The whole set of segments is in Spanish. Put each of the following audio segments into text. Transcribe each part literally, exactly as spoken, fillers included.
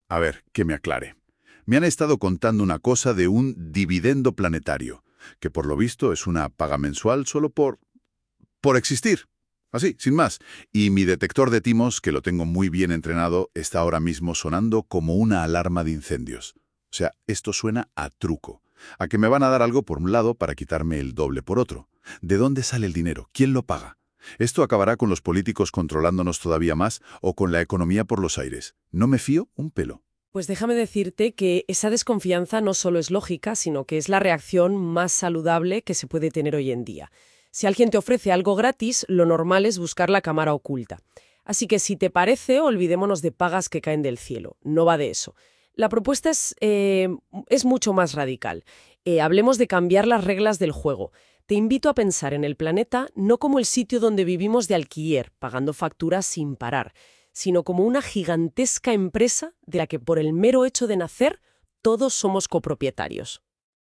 A ver, que me aclare. Me han estado contando una cosa de un dividendo planetario, que por lo visto es una paga mensual solo por... por existir. Así, sin más. Y mi detector de timos, que lo tengo muy bien entrenado, está ahora mismo sonando como una alarma de incendios. O sea, esto suena a truco. A que me van a dar algo por un lado para quitarme el doble por otro. ¿De dónde sale el dinero? ¿Quién lo paga? ¿Esto acabará con los políticos controlándonos todavía más o con la economía por los aires? No me fío un pelo. Pues déjame decirte que esa desconfianza no solo es lógica, sino que es la reacción más saludable que se puede tener hoy en día. Si alguien te ofrece algo gratis, lo normal es buscar la cámara oculta. Así que si te parece, olvidémonos de pagas que caen del cielo. No va de eso. La propuesta es, eh, es mucho más radical. Eh, hablemos de cambiar las reglas del juego. Te invito a pensar en el planeta no como el sitio donde vivimos de alquiler, pagando facturas sin parar, sino como una gigantesca empresa de la que por el mero hecho de nacer todos somos copropietarios.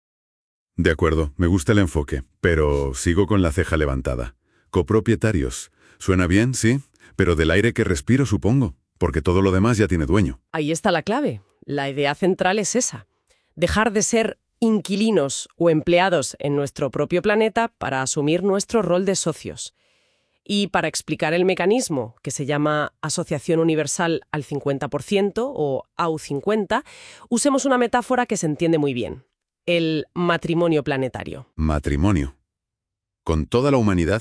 De acuerdo, me gusta el enfoque, pero sigo con la ceja levantada. Copropietarios. Suena bien, sí, pero del aire que respiro, supongo, porque todo lo demás ya tiene dueño. Ahí está la clave. La idea central es esa. Dejar de ser inquilinos o empleados en nuestro propio planeta para asumir nuestro rol de socios. Y para explicar el mecanismo, que se llama Asociación Universal al cincuenta por ciento o A U cincuenta, usemos una metáfora que se entiende muy bien. El matrimonio planetario. Matrimonio. ¿Con toda la humanidad?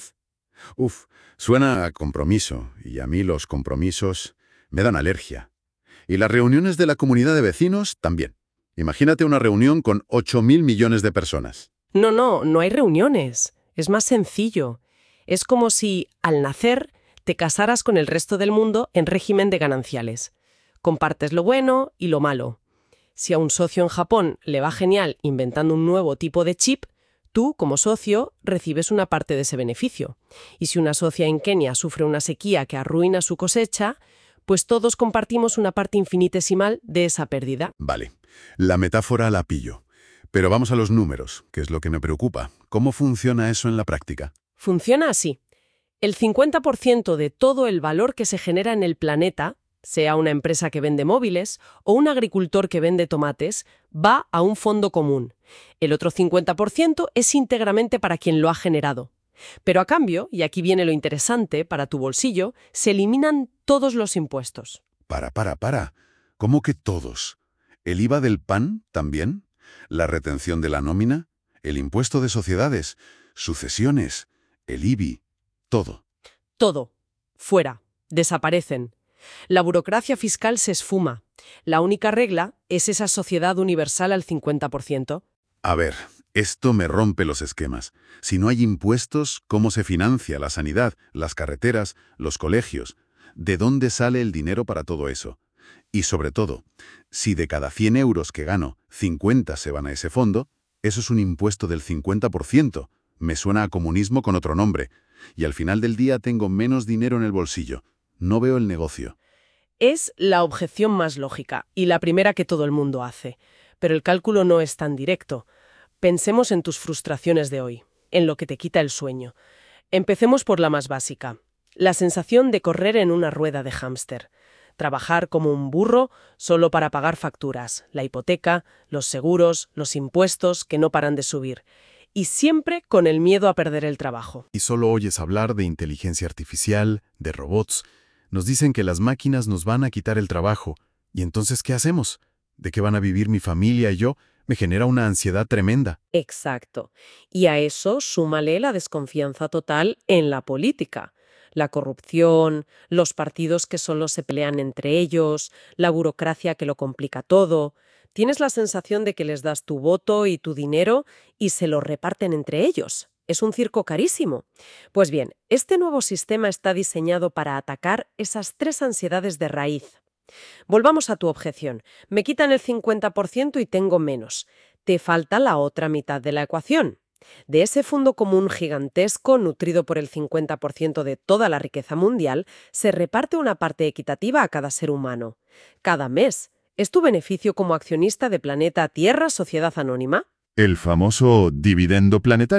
Uf, suena a compromiso, y a mí los compromisos me dan alergia. Y las reuniones de la comunidad de vecinos también. Imagínate una reunión con ocho mil millones de personas. No, no, no hay reuniones. Es más sencillo. Es como si, al nacer, te casaras con el resto del mundo en régimen de gananciales. Compartes lo bueno y lo malo. Si a un socio en Japón le va genial inventando un nuevo tipo de chip, tú, como socio, recibes una parte de ese beneficio. Y si una socia en Kenia sufre una sequía que arruina su cosecha, pues todos compartimos una parte infinitesimal de esa pérdida. Vale, la metáfora la pillo. Pero vamos a los números, que es lo que me preocupa. ¿Cómo funciona eso en la práctica? Funciona así. El cincuenta por ciento de todo el valor que se genera en el planeta, sea una empresa que vende móviles o un agricultor que vende tomates, va a un fondo común. El otro cincuenta por ciento es íntegramente para quien lo ha generado. Pero a cambio, y aquí viene lo interesante, para tu bolsillo, se eliminan todos los impuestos. Para, para, para. ¿Cómo que todos? ¿El I V A del pan también? ¿La retención de la nómina? ¿El impuesto de sociedades? ¿Sucesiones? ¿El I B I? Todo. Todo. Fuera. Desaparecen. La burocracia fiscal se esfuma. La única regla es esa sociedad universal al cincuenta por ciento. A ver, esto me rompe los esquemas. Si no hay impuestos, ¿cómo se financia la sanidad, las carreteras, los colegios? ¿De dónde sale el dinero para todo eso? Y sobre todo, si de cada cien euros que gano, cincuenta se van a ese fondo, eso es un impuesto del cincuenta por ciento. Me suena a comunismo con otro nombre. Y al final del día tengo menos dinero en el bolsillo. No veo el negocio. Es la objeción más lógica y la primera que todo el mundo hace. Pero el cálculo no es tan directo. Pensemos en tus frustraciones de hoy, en lo que te quita el sueño. Empecemos por la más básica. La sensación de correr en una rueda de hámster. Trabajar como un burro solo para pagar facturas, la hipoteca, los seguros, los impuestos que no paran de subir. Y siempre con el miedo a perder el trabajo. Y solo oyes hablar de inteligencia artificial, de robots. Nos dicen que las máquinas nos van a quitar el trabajo. ¿Y entonces qué hacemos? ¿De qué van a vivir mi familia y yo? Me genera una ansiedad tremenda. Exacto. Y a eso súmale la desconfianza total en la política. La corrupción, los partidos que solo se pelean entre ellos, la burocracia que lo complica todo. Tienes la sensación de que les das tu voto y tu dinero y se lo reparten entre ellos. Es un circo carísimo. Pues bien, este nuevo sistema está diseñado para atacar esas tres ansiedades de raíz. Volvamos a tu objeción. Me quitan el cincuenta por ciento y tengo menos. Te falta la otra mitad de la ecuación. De ese fondo común gigantesco, nutrido por el cincuenta por ciento de toda la riqueza mundial, se reparte una parte equitativa a cada ser humano. Cada mes. ¿Es tu beneficio como accionista de Planeta Tierra Sociedad Anónima? El famoso dividendo planetario.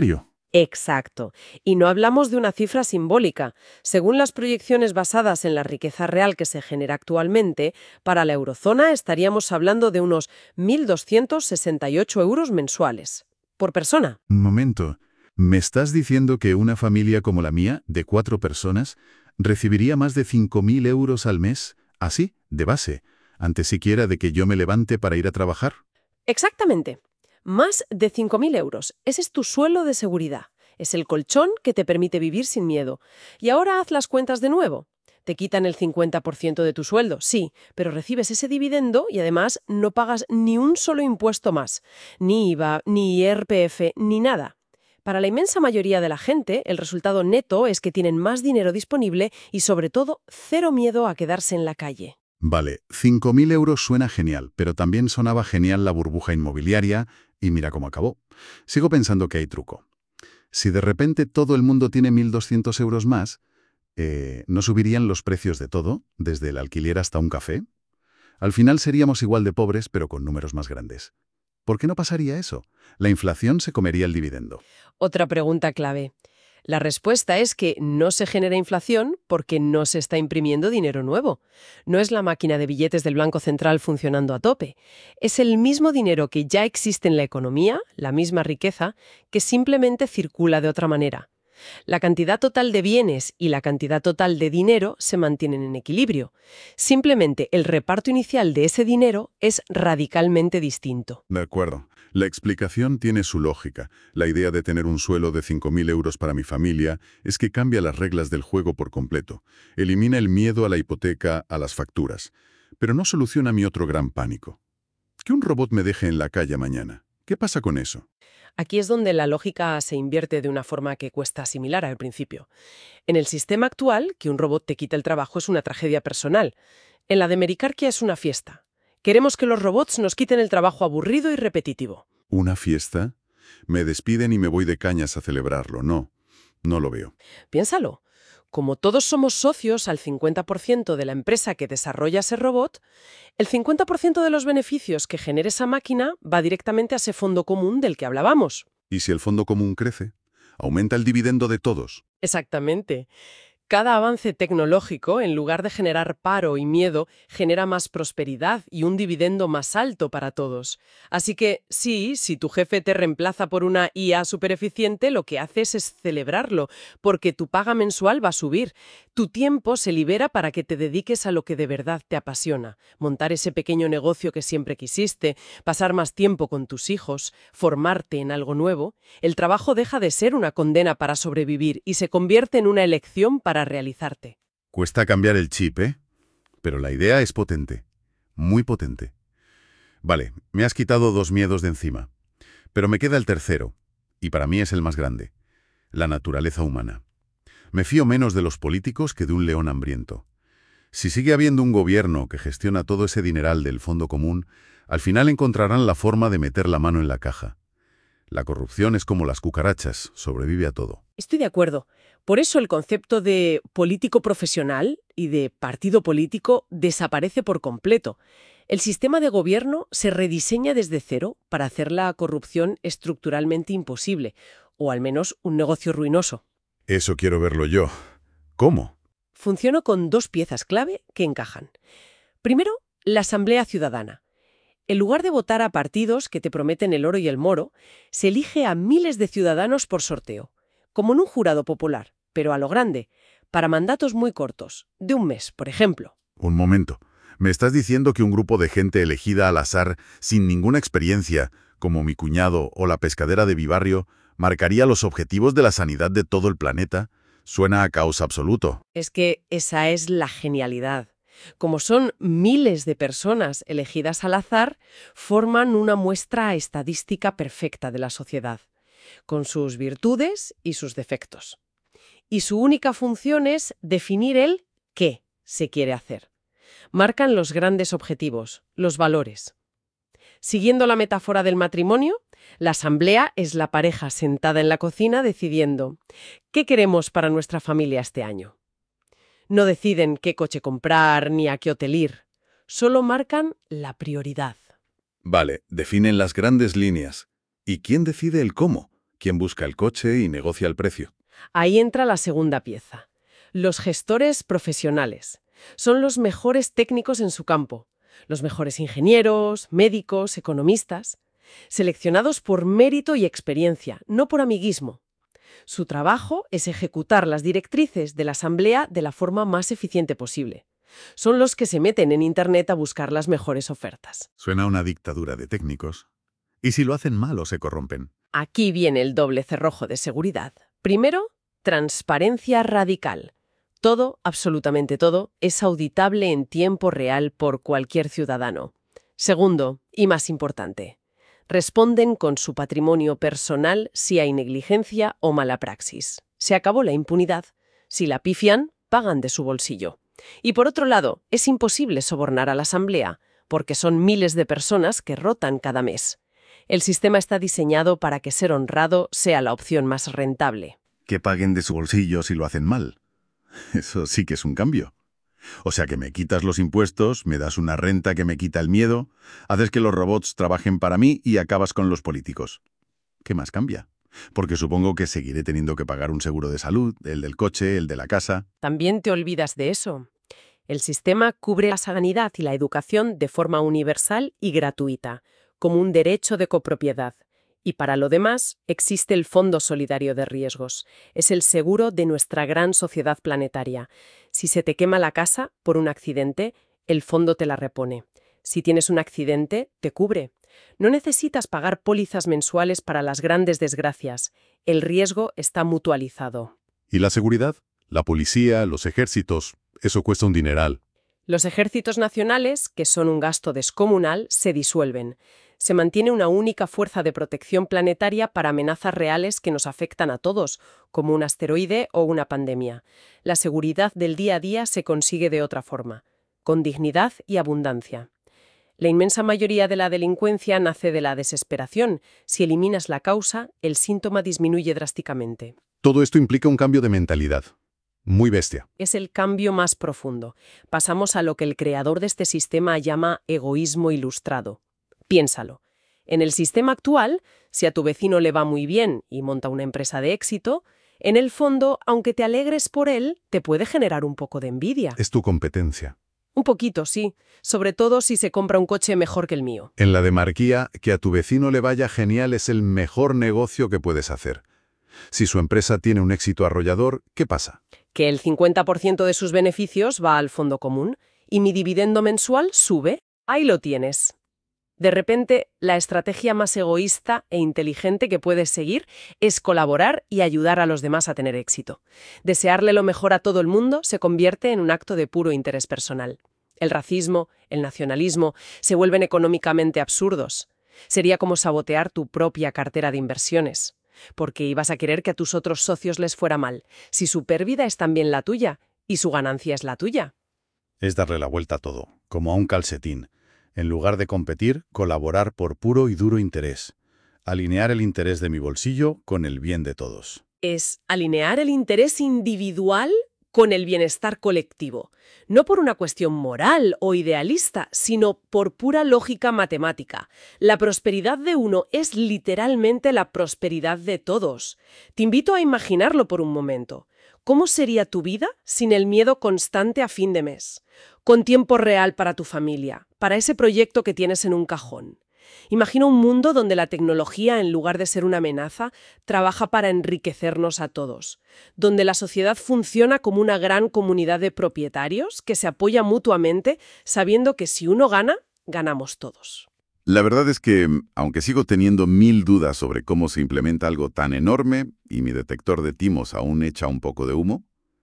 Exacto. Y no hablamos de una cifra simbólica. Según las proyecciones basadas en la riqueza real que se genera actualmente, para la eurozona estaríamos hablando de unos mil doscientos sesenta y ocho euros mensuales. Por persona. Un momento. ¿Me estás diciendo que una familia como la mía, de cuatro personas, recibiría más de cinco mil euros al mes, así, de base, antes siquiera de que yo me levante para ir a trabajar? Exactamente. Más de cinco mil euros. Ese es tu suelo de seguridad. Es el colchón que te permite vivir sin miedo. Y ahora haz las cuentas de nuevo. Te quitan el cincuenta por ciento de tu sueldo, sí, pero recibes ese dividendo y además no pagas ni un solo impuesto más. Ni I V A, ni I R P F, ni nada. Para la inmensa mayoría de la gente, el resultado neto es que tienen más dinero disponible y, sobre todo, cero miedo a quedarse en la calle. Vale, cinco mil euros suena genial, pero también sonaba genial la burbuja inmobiliaria y mira cómo acabó. Sigo pensando que hay truco. Si de repente todo el mundo tiene mil doscientos euros más, eh, ¿no subirían los precios de todo, desde el alquiler hasta un café? Al final seríamos igual de pobres, pero con números más grandes. ¿Por qué no pasaría eso? La inflación se comería el dividendo. Otra pregunta clave. La respuesta es que no se genera inflación porque no se está imprimiendo dinero nuevo. No es la máquina de billetes del Banco Central funcionando a tope. Es el mismo dinero que ya existe en la economía, la misma riqueza, que simplemente circula de otra manera. La cantidad total de bienes y la cantidad total de dinero se mantienen en equilibrio. Simplemente el reparto inicial de ese dinero es radicalmente distinto. De acuerdo. La explicación tiene su lógica. La idea de tener un suelo de cinco mil euros para mi familia es que cambia las reglas del juego por completo. Elimina el miedo a la hipoteca, a las facturas. Pero no soluciona mi otro gran pánico. Que un robot me deje en la calle mañana. ¿Qué pasa con eso? Aquí es donde la lógica se invierte de una forma que cuesta asimilar al principio. En el sistema actual, que un robot te quite el trabajo es una tragedia personal. En la de Mericarquia es una fiesta. Queremos que los robots nos quiten el trabajo aburrido y repetitivo. ¿Una fiesta? Me despiden y me voy de cañas a celebrarlo. No, no lo veo. Piénsalo. Como todos somos socios al cincuenta por ciento de la empresa que desarrolla ese robot, el cincuenta por ciento de los beneficios que genere esa máquina va directamente a ese fondo común del que hablábamos. ¿Y si el fondo común crece? ¿Aumenta el dividendo de todos? Exactamente. Cada avance tecnológico, en lugar de generar paro y miedo, genera más prosperidad y un dividendo más alto para todos. Así que, sí, si tu jefe te reemplaza por una I A supereficiente, lo que haces es celebrarlo, porque tu paga mensual va a subir. Tu tiempo se libera para que te dediques a lo que de verdad te apasiona. Montar ese pequeño negocio que siempre quisiste, pasar más tiempo con tus hijos, formarte en algo nuevo. El trabajo deja de ser una condena para sobrevivir y se convierte en una elección para realizarte. Cuesta cambiar el chip, ¿eh? Pero la idea es potente. Muy potente. Vale, me has quitado dos miedos de encima. Pero me queda el tercero, y para mí es el más grande. La naturaleza humana. Me fío menos de los políticos que de un león hambriento. Si sigue habiendo un gobierno que gestiona todo ese dineral del fondo común, al final encontrarán la forma de meter la mano en la caja. La corrupción es como las cucarachas, sobrevive a todo. Estoy de acuerdo. Por eso el concepto de político profesional y de partido político desaparece por completo. El sistema de gobierno se rediseña desde cero para hacer la corrupción estructuralmente imposible, o al menos un negocio ruinoso. Eso quiero verlo yo. ¿Cómo? Funciona con dos piezas clave que encajan. Primero, la Asamblea Ciudadana. En lugar de votar a partidos que te prometen el oro y el moro, se elige a miles de ciudadanos por sorteo, como en un jurado popular, pero a lo grande, para mandatos muy cortos, de un mes, por ejemplo. Un momento. ¿Me estás diciendo que un grupo de gente elegida al azar, sin ninguna experiencia, como mi cuñado o la pescadera de mi barrio, marcaría los objetivos de la sanidad de todo el planeta? Suena a caos absoluto. Es que esa es la genialidad. Como son miles de personas elegidas al azar, forman una muestra estadística perfecta de la sociedad, con sus virtudes y sus defectos. Y su única función es definir el qué se quiere hacer. Marcan los grandes objetivos, los valores. Siguiendo la metáfora del matrimonio, la asamblea es la pareja sentada en la cocina decidiendo ¿qué queremos para nuestra familia este año? No deciden qué coche comprar ni a qué hotel ir, solo marcan la prioridad. Vale, definen las grandes líneas. ¿Y quién decide el cómo? ¿Quién busca el coche y negocia el precio? Ahí entra la segunda pieza. Los gestores profesionales. Son los mejores técnicos en su campo. Los mejores ingenieros, médicos, economistas. Seleccionados por mérito y experiencia, no por amiguismo. Su trabajo es ejecutar las directrices de la asamblea de la forma más eficiente posible. Son los que se meten en Internet a buscar las mejores ofertas. Suena a una dictadura de técnicos. ¿Y si lo hacen mal o se corrompen? Aquí viene el doble cerrojo de seguridad. Primero, transparencia radical. Todo, absolutamente todo, es auditable en tiempo real por cualquier ciudadano. Segundo, y más importante, responden con su patrimonio personal si hay negligencia o mala praxis. Se acabó la impunidad. Si la pifian, pagan de su bolsillo. Y por otro lado, es imposible sobornar a la asamblea, porque son miles de personas que rotan cada mes. El sistema está diseñado para que ser honrado sea la opción más rentable. Que paguen de su bolsillo si lo hacen mal. Eso sí que es un cambio. O sea que me quitas los impuestos, me das una renta que me quita el miedo, haces que los robots trabajen para mí y acabas con los políticos. ¿Qué más cambia? Porque supongo que seguiré teniendo que pagar un seguro de salud, el del coche, el de la casa. También te olvidas de eso. El sistema cubre la sanidad y la educación de forma universal y gratuita, como un derecho de copropiedad. Y para lo demás, existe el Fondo Solidario de Riesgos. Es el seguro de nuestra gran sociedad planetaria. Si se te quema la casa por un accidente, el fondo te la repone. Si tienes un accidente, te cubre. No necesitas pagar pólizas mensuales para las grandes desgracias. El riesgo está mutualizado. ¿Y la seguridad? La policía, los ejércitos, eso cuesta un dineral. Los ejércitos nacionales, que son un gasto descomunal, se disuelven. Se mantiene una única fuerza de protección planetaria para amenazas reales que nos afectan a todos, como un asteroide o una pandemia. La seguridad del día a día se consigue de otra forma, con dignidad y abundancia. La inmensa mayoría de la delincuencia nace de la desesperación. Si eliminas la causa, el síntoma disminuye drásticamente. Todo esto implica un cambio de mentalidad. Muy bestia. Es el cambio más profundo. Pasamos a lo que el creador de este sistema llama egoísmo ilustrado. Piénsalo. En el sistema actual, si a tu vecino le va muy bien y monta una empresa de éxito, en el fondo, aunque te alegres por él, te puede generar un poco de envidia. Es tu competencia. Un poquito, sí. Sobre todo si se compra un coche mejor que el mío. En la demarquía, que a tu vecino le vaya genial es el mejor negocio que puedes hacer. Si su empresa tiene un éxito arrollador, ¿qué pasa? Que el cincuenta por ciento de sus beneficios va al fondo común y mi dividendo mensual sube. Ahí lo tienes. De repente, la estrategia más egoísta e inteligente que puedes seguir es colaborar y ayudar a los demás a tener éxito. Desearle lo mejor a todo el mundo se convierte en un acto de puro interés personal. El racismo, el nacionalismo, se vuelven económicamente absurdos. Sería como sabotear tu propia cartera de inversiones. Porque ibas a querer que a tus otros socios les fuera mal, si su pérdida es también la tuya y su ganancia es la tuya. Es darle la vuelta a todo, como a un calcetín. En lugar de competir, colaborar por puro y duro interés. Alinear el interés de mi bolsillo con el bien de todos. Es alinear el interés individual con el bienestar colectivo. No por una cuestión moral o idealista, sino por pura lógica matemática. La prosperidad de uno es literalmente la prosperidad de todos. Te invito a imaginarlo por un momento. ¿Cómo sería tu vida sin el miedo constante a fin de mes? Con tiempo real para tu familia, para ese proyecto que tienes en un cajón. Imagina un mundo donde la tecnología, en lugar de ser una amenaza, trabaja para enriquecernos a todos. Donde la sociedad funciona como una gran comunidad de propietarios que se apoya mutuamente, sabiendo que si uno gana, ganamos todos. La verdad es que, aunque sigo teniendo mil dudas sobre cómo se implementa algo tan enorme, y mi detector de timos aún echa un poco de humo,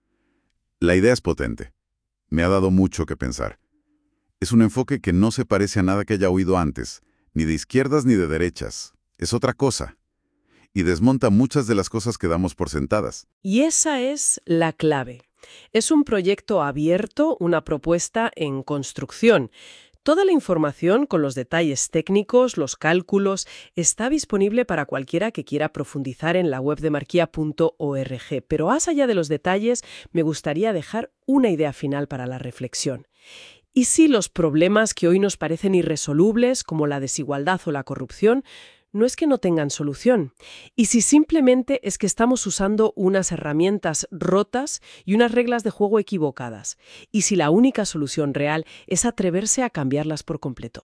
la idea es potente. Me ha dado mucho que pensar. Es un enfoque que no se parece a nada que haya oído antes, ni de izquierdas ni de derechas. Es otra cosa. Y desmonta muchas de las cosas que damos por sentadas. Y esa es la clave. Es un proyecto abierto, una propuesta en construcción. Toda la información con los detalles técnicos, los cálculos, está disponible para cualquiera que quiera profundizar en la web de marquia punto org. Pero más allá de los detalles, me gustaría dejar una idea final para la reflexión. ¿Y si los problemas que hoy nos parecen irresolubles, como la desigualdad o la corrupción, no es que no tengan solución. Y si simplemente es que estamos usando unas herramientas rotas y unas reglas de juego equivocadas. Y si la única solución real es atreverse a cambiarlas por completo.